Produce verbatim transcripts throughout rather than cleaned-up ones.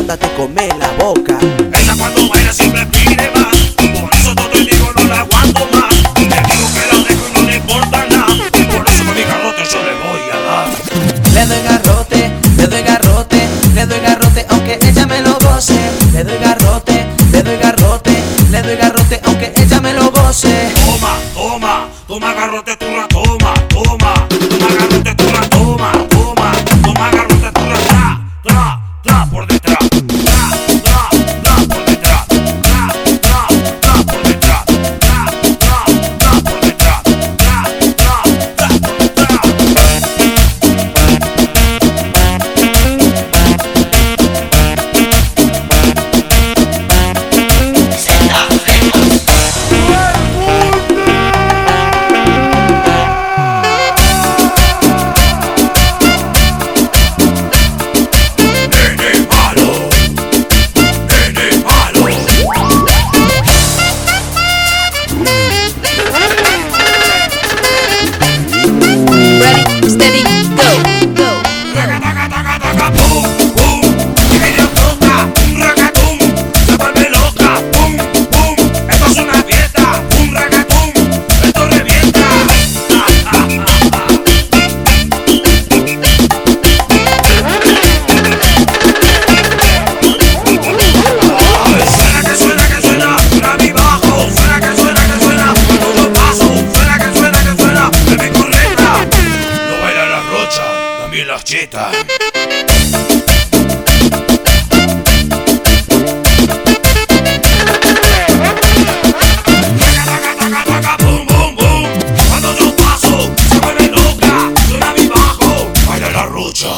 ganas de comer la boca. Ella cuando baila siempre pide más, por eso no te digo no la aguanto más. Le digo que la dejo y no le importa nada, por eso con mi garrote yo le voy a dar. Le doy garrote, le doy garrote, le doy garrote aunque ella me lo goce. Le doy garrote, le doy garrote, le doy garrote aunque ella me lo goce. Toma, toma, toma garrote tú la toma, toma, toma garrote tú la toma, toma, toma garrote tú la tra, tra, tra por detrás, tra, tra, tra por detrás, tra, tra, tra por detrás, tra, tra, tra por detrás, tra, tra, tra por detrás. Las chetas. Boom, boom, boom. Cuando yo paso, se vuelve loca. Suena mi bajo, baila la rocha.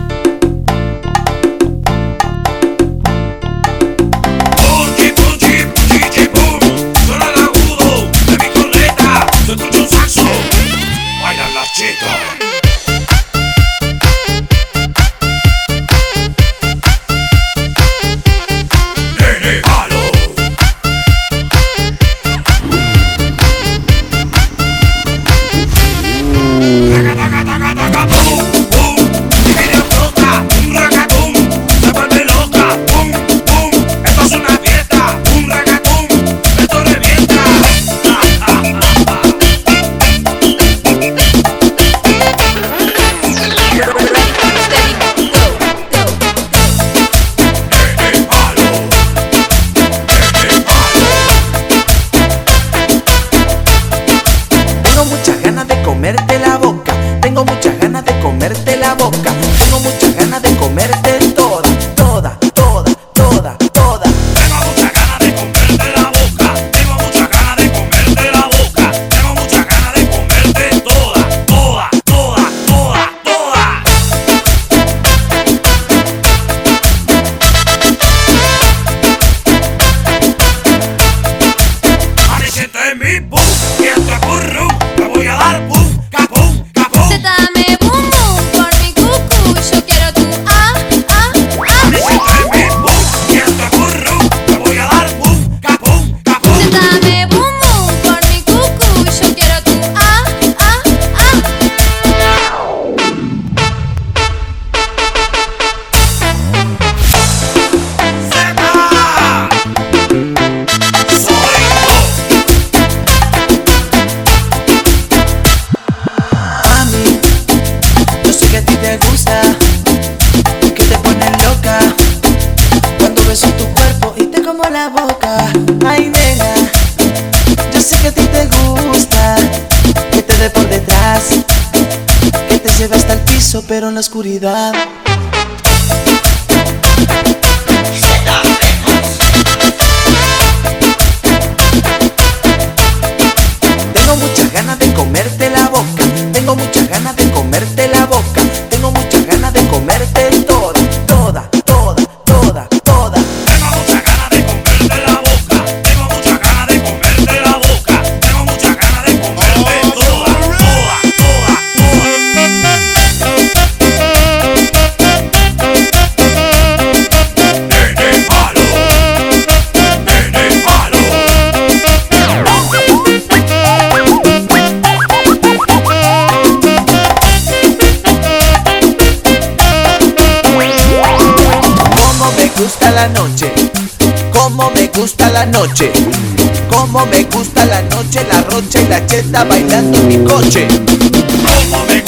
Punchi, punchi, punchi, boom. Suena el agudo de mi corneta. Yo escucho un saxo, bailan las chetas. Comerte la boca, tengo muchas ganas de comerte la boca, tengo muchas ganas de comerte toda, toda, toda, toda, toda. Tengo muchas ganas de comerte la boca, tengo muchas ganas de comerte la boca, tengo muchas ganas de comerte toda, toda, toda, toda, toda. Ahora siente en mi boom, y esto es burro, me voy a dar boom. Dame boom boom por mi cucu, yo quiero tu ah, ah, ah. Dame boom, y esto es burro, me voy a dar boom, capum, capum. Dame boom boom por mi cucu, yo quiero tu ah, ah, ah. Zeta, soy yo. Mami, yo sé que a ti te gusta, que te pones loca cuando beso tu cuerpo y te como la boca. Ay, nena, yo sé que a ti te gusta, que te dé por detrás, que te lleve hasta el piso pero en la oscuridad. Tengo muchas ganas de comerte la boca, tengo muchas ganas de comerte la boca, tengo muchas ganas de comerte toda, toda, toda, toda, toda. Tengo muchas ganas de comerte la boca, tengo muchas ganas de comerte la boca, tengo muchas ganas de comerte toda, toda, toda, toda. la noche, cómo me gusta la noche, cómo me gusta la noche, la rocha y la cheta bailando en mi coche. Como me